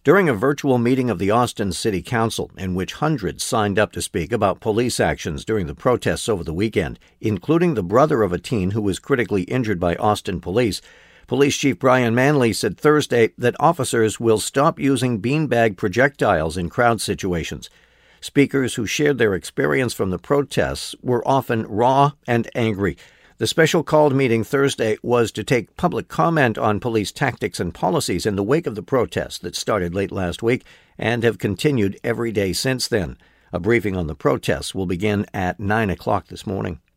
during a virtual meeting of the Austin City Council in which hundreds signed up to speak about police actions during the protests over the weekend, including the brother of a teen who was critically injured by Austin police. Police Chief Brian Manley said Thursday that officers will stop using beanbag projectiles in crowd situations. Speakers who shared their experience from the protests were often raw and angry. The special called meeting Thursday was to take public comment on police tactics and policies in the wake of the protests that started late last week and have continued every day since then. A briefing on the protests will begin at 9 o'clock this morning.